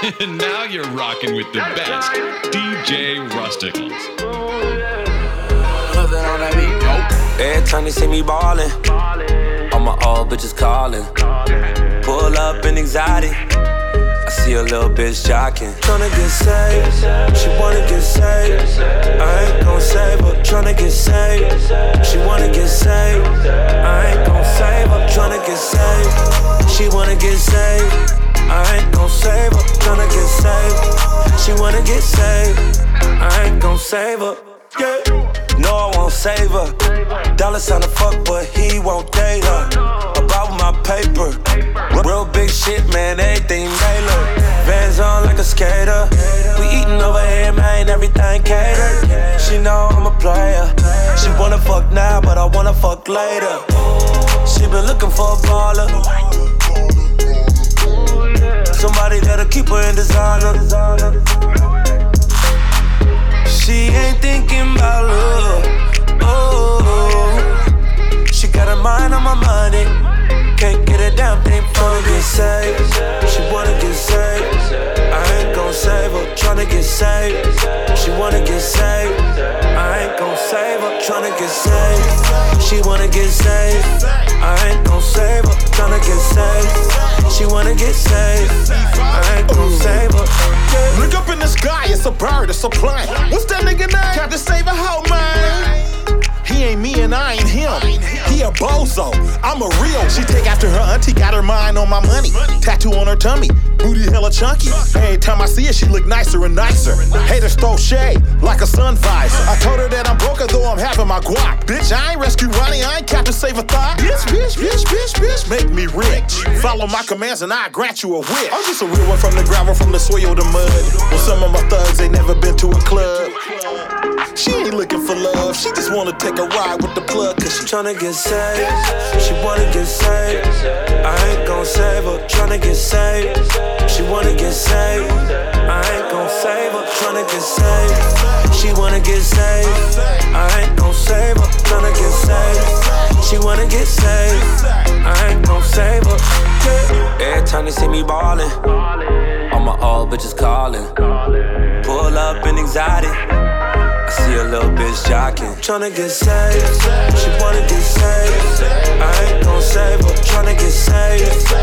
And now you're rocking with the best, DJ Rusticles. Every time they see me ballin', all my old bitches callin'. Pull up in anxiety, I see a little bitch jockin'. Tryna get saved, she wanna get saved. I ain't gon' save her, tryna get saved. She wanna get saved, I ain't gon' save her. Tryna get saved, she wanna get saved. I ain't gon' save her, tryna get saved. She wanna get saved, I ain't gon' save her. Yeah. No, I won't save her. Dollar sign to fuck, but he won't date her. About my paper, real big shit, man, everything tailored. Vans on like a skater. We eatin' over here, man, everything catered. She know I'm a player. She wanna fuck now, but I wanna fuck later. She been looking for a baller, somebody that'll keep her in designer. She ain't thinking about love, oh. She got her mind on my money, can't get a damn thing from her. Get saved, she wanna get saved. I ain't gon' save her, tryna get saved. She wanna get saved, I ain't gon' save her, tryna get saved. She wanna get saved, I ain't gon' save her, tryna get saved. She wanna get saved, I ain't gon' save her. Yeah. Look up in the sky, it's a bird, it's a plane. What's that nigga name? Captain Save a hoe, man. He ain't me and I ain't him. He a bozo, I'm a real. She take after her auntie, got her mind on my money. Tattoo on her tummy, booty hella chunky. Every time I see her, she look nicer and nicer. Haters throw shade like a sun visor. I told her that I'm broke, though I'm having my guap. Bitch, I ain't rescue Ronnie, I ain't Captain Save a thought. Bitch, make me rich. Follow my commands and I grant you a wish. I'm just a real one from the gravel, from the soil to mud. Well, some of my thugs ain't never been to a club. She ain't looking for love, she just wanna take a ride with the plug. Cause she tryna get saved, she wanna get saved. I ain't gon' save her, tryna get saved. She wanna get saved, I ain't gon' save her, tryna get saved. She wanna get saved, I ain't gon' save her, tryna get saved. She wanna get saved, I ain't gon' save her. Yeah. Every time they see me ballin', all my old bitches callin'. Pull up in anxiety, I see a little bitch jockin'. Tryna get saved, she wanna get saved. I ain't gon' save her, tryna get saved.